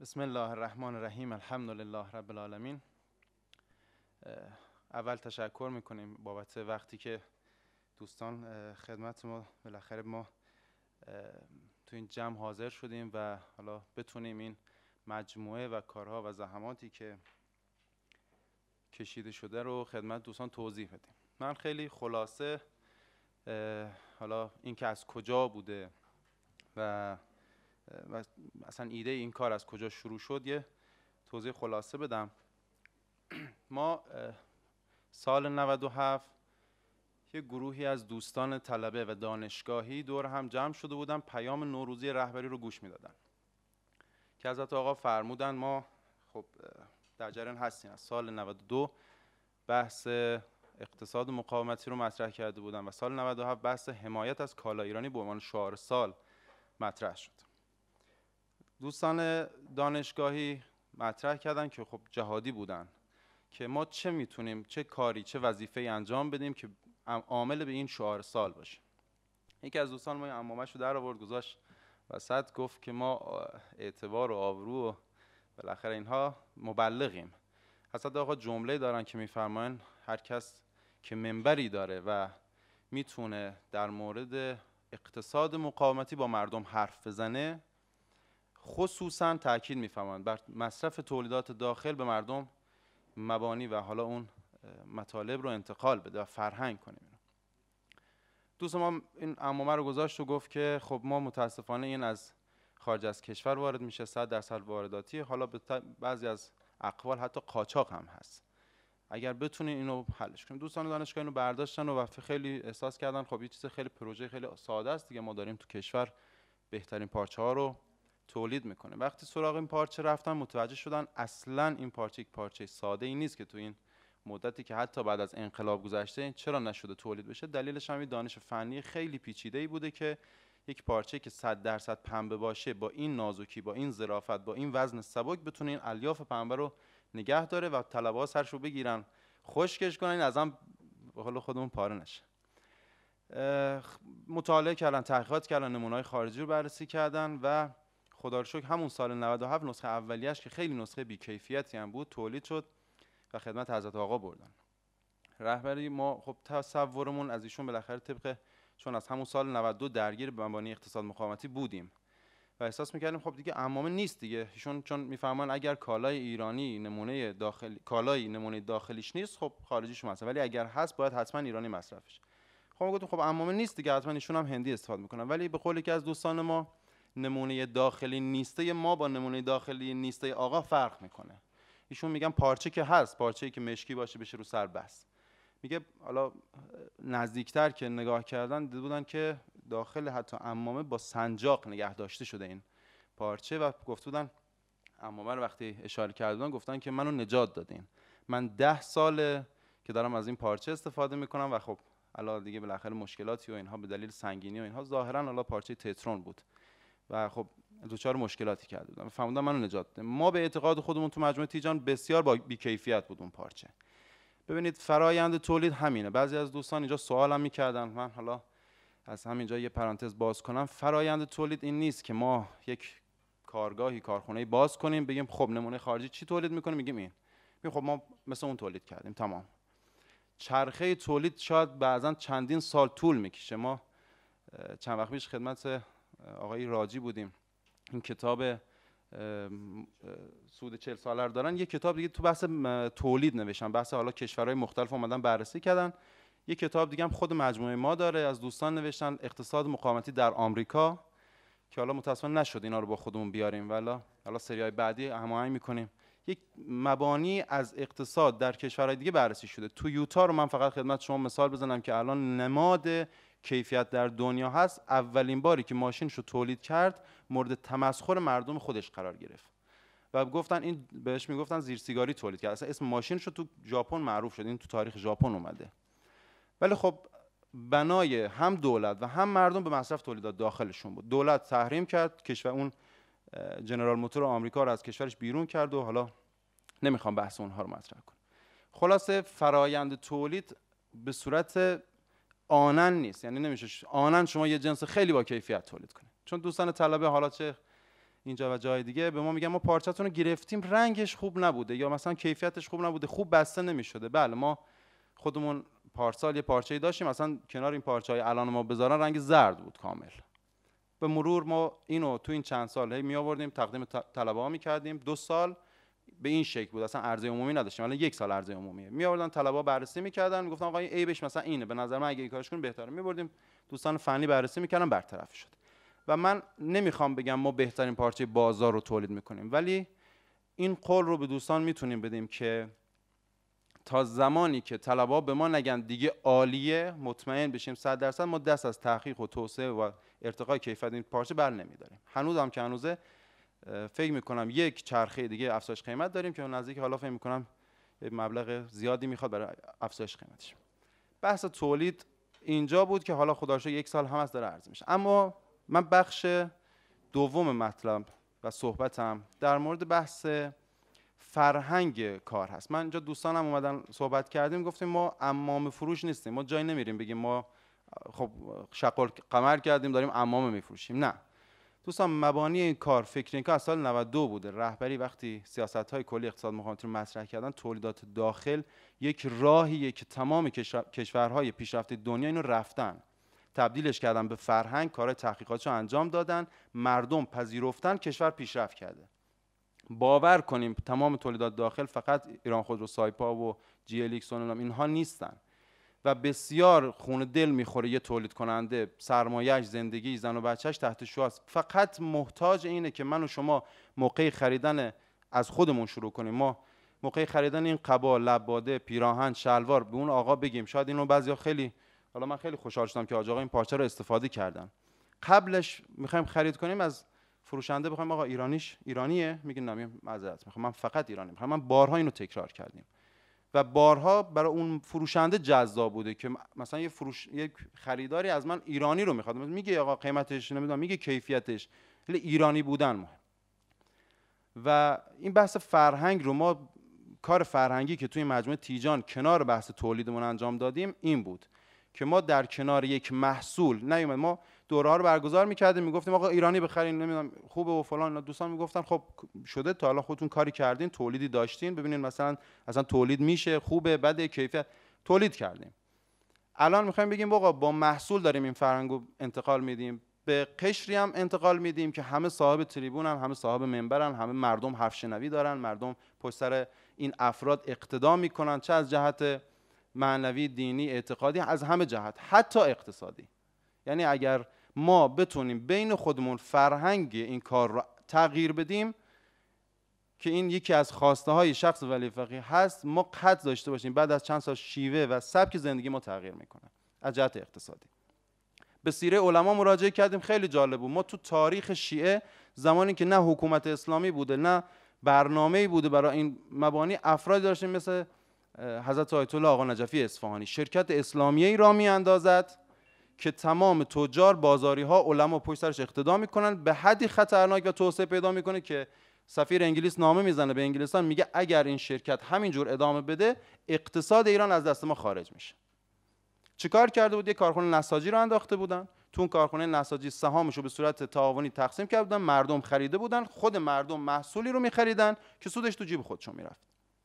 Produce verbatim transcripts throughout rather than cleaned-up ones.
بسم الله الرحمن الرحیم. الحمد لله رب العالمین. اول تشکر میکنیم بابت وقتی که دوستان خدمت ما بالاخره ما تو این جمع حاضر شدیم و حالا بتونیم این مجموعه و کارها و زحماتی که کشیده شده رو خدمت دوستان توضیح بدیم. من خیلی خلاصه حالا این که از کجا بوده و و اصلا ایده این کار از کجا شروع شد یه توضیح خلاصه بدم. ما سال نود و هفت یه گروهی از دوستان طلبه و دانشگاهی دور هم جمع شده بودن، پیام نوروزی رهبری رو گوش میدادن که حضرت آقا فرمودن ما خب در جریان هستیم از سال نود و دو بحث اقتصاد مقاومتی رو مطرح کرده بودن و سال نود و هفت بحث حمایت از کالا ایرانی به عنوان شعار سال مطرح شد. دوستان دانشگاهی مطرح کردن که خب جهادی بودن که ما چه میتونیم چه کاری چه وظیفه‌ای انجام بدیم که عامل به این شعار سال باشه. یکی از دوستان ما عمامه‌شو در آورد گذاشت وسط، گفت که ما اعتبار و آبرو و بالاخره اینها مبلغیم. حضرت آقا جمله دارن که میفرمایند هر کس که منبری داره و میتونه در مورد اقتصاد مقاومتی با مردم حرف بزنه، خصوصا تاکید میفرمایند بر مصرف تولیدات داخل به مردم مبانی و حالا اون مطالب رو انتقال بده و فرهنگ کنیم. دوست ما این عمومه رو گذاشت و گفت که خب ما متاسفانه این از خارج از کشور وارد میشه، صد درصد وارداتی، حالا به بعضی از اقوال حتی قاچاق هم هست. اگر بتونین اینو حلش کنیم. دوستان دانشگاه اینو برداشتن و خیلی احساس کردن خب یه چیز خیلی پروژه خیلی ساده است دیگه، ما داریم تو کشور بهترین پارچه ها رو تولید میکنه. وقتی سراغ این پارچه رفتن متوجه شدن اصلا این پارچه یک پارچه ساده ای نیست که تو این مدتی که حتی بعد از انقلاب گذشته چرا نشده تولید بشه. دلیلش هم دانش فنی خیلی پیچیده ای بوده که یک پارچه که صد درصد پنبه باشه با این نازکی، با این ظرافت، با این وزن سبک بتونه این الیاف پنبه رو نگه داره و طلبه‌ها سرشو بگیرن خشکش کنن ازم به قول خودمون پاره نشه. مطالعه کردن، تحقیقات کردن، نمونه‌های خارجی رو بررسی کردن و خدا رو شکر همون سال نود و هفت نسخه اولیه‌اش که خیلی نسخه بی‌کیفیتی هم بود تولید شد و خدمت حضرت آقا بردن. رهبری ما خب تصورمون از ایشون بالاخره طبق چون از همون سال نود و دو درگیر مبانی اقتصاد مقاومتی بودیم و احساس می‌کردیم خب دیگه عمامه نیست دیگه. ایشون چون میفهمن اگر کالای ایرانی نمونه داخلی کالای نمونه داخلیش نیست خب خارجیش مصرف، ولی اگر هست باید حتما ایرانی مصرفش. خب ما گفتیم خب عمامه نیست دیگه، حتما ایشون هم هندی استفاده میکنن. ولی به قولی که از دوستان ما نمونه داخلی نیسته ما با نمونه داخلی نیسته آقا فرق میکنه. ایشون میگن پارچه که هست، پارچه‌ای که مشکی باشه بشه رو سر بس. میگه حالا نزدیکتر که نگاه کردن دیدن که داخل حتی عمامه با سنجاق نگه داشته شده این پارچه و گفت بودن عمامه رو وقتی اشاره کردن گفتن که منو نجات دادین. من ده ساله که دارم از این پارچه استفاده میکنم و خب الان دیگه بالاخره مشکلاتی و اینها به دلیل سنگینی و اینها ظاهرا حالا پارچه تترون بود و خب دوچار مشکلاتی کرده بودم. فهمیدن منو نجات دادن. ما به اعتقاد خودمون تو مجموعه تیجان بسیار با بی‌کیفیت بود اون پارچه. ببینید فرایند تولید همینه. بعضی از دوستان اینجا سوالم میکردن، من حالا از همینجا یه پرانتز باز کنم. فرایند تولید این نیست که ما یک کارگاهی کارخونه‌ای باز کنیم بگیم خب نمونه خارجی چی تولید میکنه میگیم این. میگیم خب ما مثل اون تولید کردیم تمام. چرخه تولید شاید بعضا چندین سال طول میکشه. ما چند وقت پیش خدمت آقای راجی بودیم، این کتاب سود چهل ساله رو دارن، یه کتاب دیگه تو بحث تولید نوشتن، بحث حالا کشورهای مختلف اومدن بررسی کردن. یه کتاب دیگه هم خود مجموعه ما داره از دوستان نوشتن، اقتصاد مقاومتی در آمریکا، که حالا متأسفانه نشد اینا رو با خودمون بیاریم ولی حالا سریای بعدی هماهنگ میکنیم. یک مبانی از اقتصاد در کشورهای دیگه بررسی شده. تو یوتا رو من فقط خدمت شما مثال بزنم که الان نماد کیفیت در دنیا هست. اولین باری که ماشینش رو تولید کرد مورد تمسخر مردم خودش قرار گرفت و گفتن این بهش میگفتن زیر سیگاری تولید کرد. اصلا اسم ماشینش رو تو ژاپن معروف شد، این تو تاریخ ژاپن اومده. ولی خب بنای هم دولت و هم مردم به مصرف تولیدات داخلشون بود. دولت تحریم کرد، کشور اون جنرال موتور آمریکا رو از کشورش بیرون کرد و حالا نمیخوام بحث اونها رو مطرح کنم. خلاصه فرایند تولید به صورت آنن نیست، یعنی نمیشه آنن شما یه جنس خیلی با کیفیت تولید کنید. چون دوستان طلبه حالا چه اینجا و جای دیگه به ما میگن ما پارچه‌تون رو گرفتیم رنگش خوب نبوده یا مثلا کیفیتش خوب نبوده، خوب بسته نمی‌شده. بله ما خودمون پارسال یه پارچه‌ای داشتیم مثلا کنار این پارچه‌های الان ما بذارن رنگ زرد بود کامل. به مرور ما اینو تو این چند سال هی می آوردیم تقدیم طلبه‌ها می‌کردیم. دو سال به این شکل بود، اصلا عرضه عمومی نداشتیم، الان یک سال عرضه عمومیه. می آوردن طلبه‌ها بررسی می‌کردن، میگفتن آقا این عیبش مثلا اینه، به نظر من اگه این کارش کنیم بهتره. می‌بردیم دوستان فنی بررسی می‌کردن، برطرف شد. و من نمیخوام بگم ما بهترین پارچه بازار رو تولید می‌کنیم، ولی این قول رو به دوستان میتونیم بدیم که تا زمانی که طلبه‌ها به ما نگن دیگه عالیه، مطمئن بشیم صد درصد ما دست از تحقیق و توسعه و ارتقای کیفیت این پارچه بر نمی‌داریم. هنوز هم که هنوزه فکر می‌کنم یک چرخه دیگه افزایش قیمت داریم که نزدیک حالا فکر می‌کنم مبلغ زیادی میخواد برای افزایش قیمتش. بحث تولید اینجا بود که حالا خدا رو شکر یک سال هم از داره عرضه میشه. اما من بخش دوم مطلب و صحبتم در مورد بحث فرهنگ کار هست. من اینجا دوستانم اومدن صحبت کردیم، گفتیم ما عمامه فروش نیستیم، ما جای نمیریم بگیم ما خب شغل قمر کردیم داریم عمامه میفروشیم. نه دوستان، مبانی این کار، فکر این کار از سال نود و دو بوده. رهبری وقتی سیاست‌های کلی اقتصاد مقاومتی رو مطرح کردن، تولیدات داخل یک راهیه که تمام کشورهای پیشرفته دنیا اینو رفتن تبدیلش کردن به فرهنگ، کار تحقیقاتشو انجام دادن، مردم پذیرفتن، کشور پیشرفت کرده. باور کنیم تمام تولیدات داخل فقط ایران خودرو، سایپا و جی ال ایکس و اینها نیستن و بسیار خون دل میخوره یه تولید کننده سرمایه‌اش، زندگی زن و بچه‌اش تحت شعاست. فقط محتاج اینه که من و شما موقع خریدن از خودمون شروع کنیم. ما موقع خریدن این قبا، لباده، پیراهن، شلوار به اون آقا بگیم، شاید اینو بعضیا خیلی، حالا من خیلی خوشحال شدم که آقا این پارچه رو استفاده کردن. قبلش میخوایم خرید کنیم از فروشنده بخوایم آقا ایرانیش ایرانیه، میگه نه معذرت میخوام من فقط ایرانی میخوام. من بارها اینو تکرار کردیم و بارها برای اون فروشنده جذاب بوده که مثلا یه فروش یک خریداری از من ایرانی رو میخواد، میگه آقا قیمتش نمیدونم، میگه کیفیتش، ولی ایرانی بودن مهم. و این بحث فرهنگ رو ما، کار فرهنگی که توی مجموعه تیجان کنار بحث تولیدمون انجام دادیم این بود که ما در کنار یک محصول نیومد، ما دوره‌ها رو برگزار می‌کردیم، میگفتیم آقا ایرانی بخرین نمیدونم خوبه و فلان. دوستان میگفتن خب شده تا حالا خودتون کاری کردین، تولیدی داشتین، ببینین مثلا اصلا تولید میشه، خوبه، بده، کیفیت، تولید کردیم. الان می‌خوایم بگیم آقا با محصول داریم این فرهنگو انتقال میدیم، به قشری هم انتقال میدیم که همه صاحب تریبونن، همه صاحب منبرن، همه مردم حرف شنوی دارن، مردم پشت سر این افراد اقتدا میکنن، چه از جهت معنوی، دینی، اعتقادی، از همه جهت، حتی اقتصادی. یعنی اگر ما بتونیم بین خودمون فرهنگ این کار رو تغییر بدیم که این یکی از خواسته های شخص ولی فقیه هست، ما قطع داشته باشیم بعد از چند سال شیوه و سبک زندگی ما تغییر میکنه از جهت اقتصادی. به سیره علما مراجعه کردیم، خیلی جالب بود. ما تو تاریخ شیعه زمانی که نه حکومت اسلامی بوده نه برنامه‌ای بوده برای این مبانی، افرادی داشتیم مثل حضرت آیت الله آقا نجفی اصفهانی، شرکت اسلامیه‌ای را می‌اندازد که تمام تجار، بازاری ها، علما پشت سرش اقتدا میکنن، به حدی خطرناک و توسعه پیدا میکنه که سفیر انگلیس نامه میزنه به انگلستان، میگه اگر این شرکت همینجور ادامه بده اقتصاد ایران از دست ما خارج میشه. چیکار کرده بود؟ یک کارخونه نساجی رو انداخته بودن، تو اون کارخونه نساجی سهامش رو به صورت تعاونی تقسیم کرده بودن، مردم خریده بودن، خود مردم محصولی رو میخریدن که سودش تو جیب خودشون میرفت.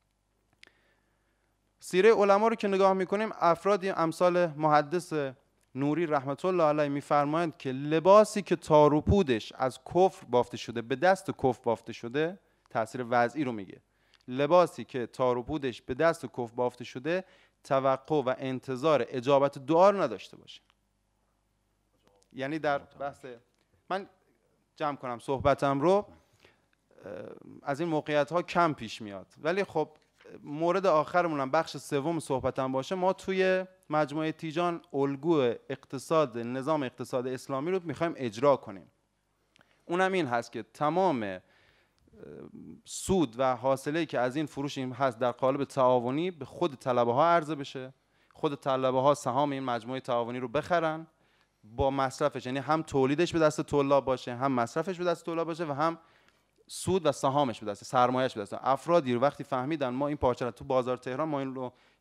سیره علما رو که نگاه میکنیم، افرادی امثال محدث نوری رحمت الله علیه میفرمایند که لباسی که تار و پودش از کفر بافته شده، به دست کفر بافته شده، تاثیر وضعی رو میگه، لباسی که تار و پودش به دست کفر بافته شده توقع و انتظار اجابت دعا رو نداشته باشه. یعنی در بحث، من جمع کنم صحبتم رو، از این موقعیت ها کم پیش میاد، ولی خب مورد آخرمونم بخش سوم صحبتم باشه، ما توی مجموعه تیجان الگوی اقتصاد، نظام اقتصاد اسلامی رو میخوایم اجرا کنیم. اونم این هست که تمام سود و حاصله‌ای که از این فروش این هست در قالب تعاونی به خود طلبه ها عرضه بشه، خود طلبه ها سهام این مجموعه تعاونی رو بخرن با مصرفش، یعنی هم تولیدش به دست طلاب باشه، هم مصرفش به دست طلاب باشه و هم سود و سهامش به دست، سرمایه‌اش به دست افرادی رو. وقتی فهمیدن ما این پارچه رو تو بازار تهران، ما این رو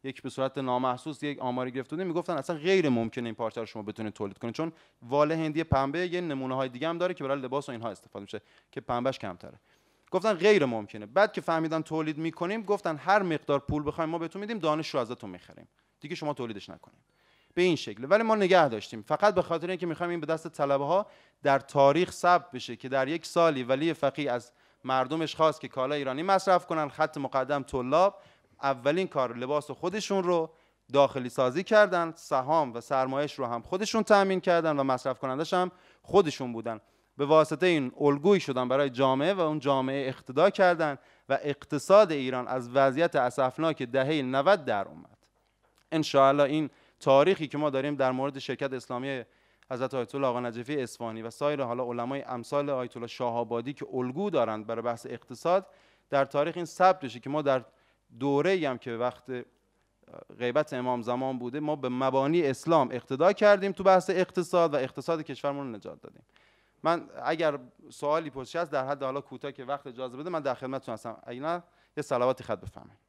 یک به صورت نامحسوس یک آماری گرفته بودیم میگفتن اصلا غیر ممکنه این پارچه رو شما بتونید تولید کنید، چون واله هندی پنبه یه نمونه های دیگه هم داره که برای لباس و اینها استفاده میشه که پنبهش کمتره. گفتن غیر ممکنه. بعد که فهمیدن تولید میکنیم گفتن هر مقدار پول بخوایم ما بهتون میدیم، دانش رو ازتون میخریم، دیگه شما تولیدش نکنید. به این شکل. ولی ما نگه داشتیم فقط به خاطر اینکه میخوایم این به دست طلبه ها در تاریخ ثبت بشه که در یک سالی ولی فقیه از مردمش خواست که کالا ایرانی مصرف کنن. خط مقدم طلاب اولین کار لباس خودشون رو داخلی سازی کردن، سهام و سرمایش رو هم خودشون تأمین کردن و مصرف کنندش هم خودشون بودن. به واسطه این الگویی شدن برای جامعه و اون جامعه اقتدا کردن و اقتصاد ایران از وضعیت اسفناک دهه نود در اومد. ان شاء الله این تاریخی که ما داریم در مورد شرکت اسلامی حضرت آیت الله آقا نجفی اصفهانی و سایر حالا علمای امثال آیت الله شاه آبادی که الگو دارند برای بحث اقتصاد در تاریخ این ثبت بشه که ما در دوره‌ای هم که وقت غیبت امام زمان بوده ما به مبانی اسلام اقتدا کردیم تو بحث اقتصاد و اقتصاد کشورمون رو نجات دادیم. من اگر سوالی پرسش هست در حد حالا کوتاه که وقت اجازه بده من در خدمتتون هستم، اگه نه یه صلواتی خط بفرمایید.